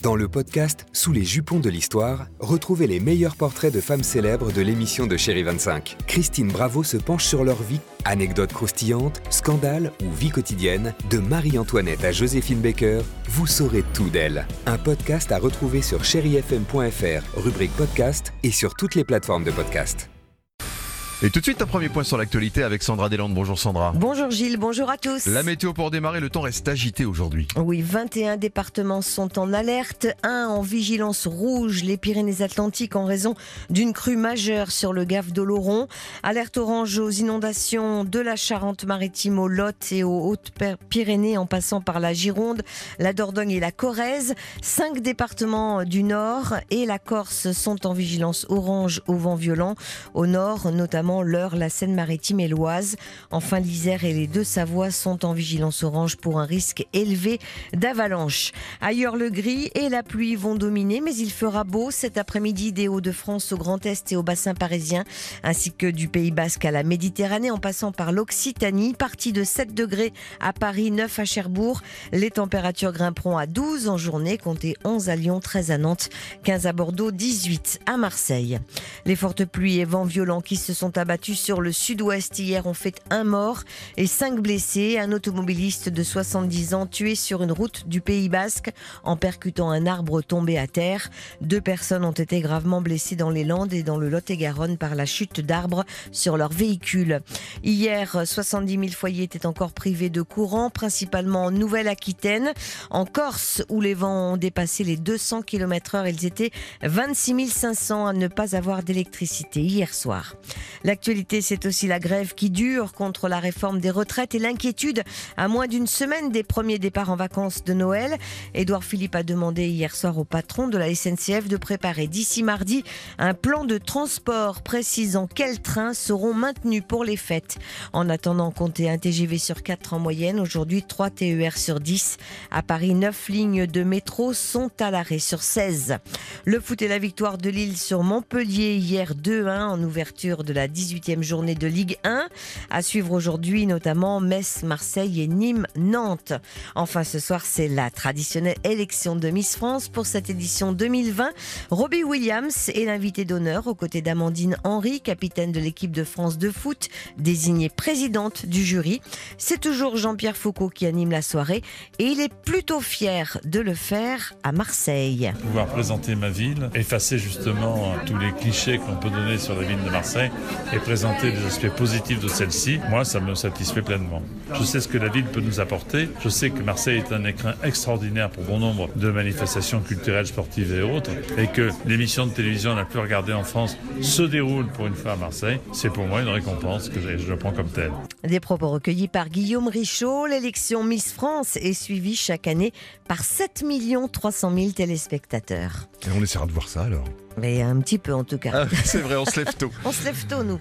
Dans le podcast Sous les jupons de l'histoire, retrouvez les meilleurs portraits de femmes célèbres de l'émission de Chérie 25. Christine Bravo se penche sur leur vie, anecdotes croustillantes, scandales ou vie quotidienne. De Marie-Antoinette à Joséphine Baker, vous saurez tout d'elle. Un podcast à retrouver sur chérifm.fr, rubrique podcast et sur toutes les plateformes de podcast. Et tout de suite, un premier point sur l'actualité avec Sandra Deslandes. Bonjour Sandra. Bonjour Gilles, bonjour à tous. La météo pour démarrer, le temps reste agité aujourd'hui. Oui, 21 départements sont en alerte, 1 en vigilance rouge, les Pyrénées-Atlantiques en raison d'une crue majeure sur le Gave d'Oloron. Alerte orange aux inondations de la Charente-Maritime au Lot et aux Hautes-Pyrénées en passant par la Gironde, la Dordogne et la Corrèze. 5 départements du Nord et la Corse sont en vigilance orange au vent violent. Au Nord, notamment l'Eure, la Seine-Maritime et l'Oise. Enfin, l'Isère et les Deux-Savoies sont en vigilance orange pour un risque élevé d'avalanche. Ailleurs, le gris et la pluie vont dominer, mais il fera beau cet après-midi des Hauts-de-France au Grand Est et au bassin parisien, ainsi que du Pays Basque à la Méditerranée, en passant par l'Occitanie. Partie de 7 degrés à Paris, 9 à Cherbourg. Les températures grimperont à 12 en journée, comptez 11 à Lyon, 13 à Nantes, 15 à Bordeaux, 18 à Marseille. Les fortes pluies et vents violents qui se sont abattus sur le sud-ouest hier ont fait 1 mort et 5 blessés. Un automobiliste de 70 ans tué sur une route du Pays Basque en percutant un arbre tombé à terre. 2 personnes ont été gravement blessées dans les Landes et dans le Lot-et-Garonne par la chute d'arbres sur leur véhicule. Hier, 70 000 foyers étaient encore privés de courant, principalement en Nouvelle-Aquitaine. En Corse, où les vents ont dépassé les 200 km/h, ils étaient 26 500 à ne pas avoir d'électricité hier soir. L'actualité, c'est aussi la grève qui dure contre la réforme des retraites et l'inquiétude à moins d'une semaine des premiers départs en vacances de Noël. Édouard Philippe a demandé hier soir au patron de la SNCF de préparer d'ici mardi un plan de transport précisant quels trains seront maintenus pour les fêtes. En attendant, comptez un TGV sur 4 en moyenne. Aujourd'hui, 3 TER sur 10. À Paris, 9 lignes de métro sont à l'arrêt sur 16. Le foot et la victoire de Lille sur Montpellier hier 2-1 en ouverture de la 18e journée de Ligue 1. À suivre aujourd'hui notamment Metz, Marseille et Nîmes, Nantes. Enfin ce soir, c'est la traditionnelle élection de Miss France pour cette édition 2020. Robbie Williams est l'invitée d'honneur aux côtés d'Amandine Henry, capitaine de l'équipe de France de foot, désignée présidente du jury. C'est toujours Jean-Pierre Foucault qui anime la soirée et il est plutôt fier de le faire à Marseille. Pouvoir présenter ma ville, effacer justement tous les clichés qu'on peut donner sur la ville de Marseille et présenter les aspects positifs de celle-ci, moi ça me satisfait pleinement. Je sais ce que la ville peut nous apporter, je sais que Marseille est un écrin extraordinaire pour bon nombre de manifestations culturelles, sportives et autres, et que l'émission de télévision la plus regardée en France se déroule pour une fois à Marseille, c'est pour moi une récompense que je le prends comme telle. Des propos recueillis par Guillaume Richaud. L'élection Miss France est suivie chaque année par 7 300 000 téléspectateurs. Et on essaiera de voir ça alors. Mais un petit peu en tout cas. Ah, c'est vrai, on se lève tôt. On se lève tôt nous.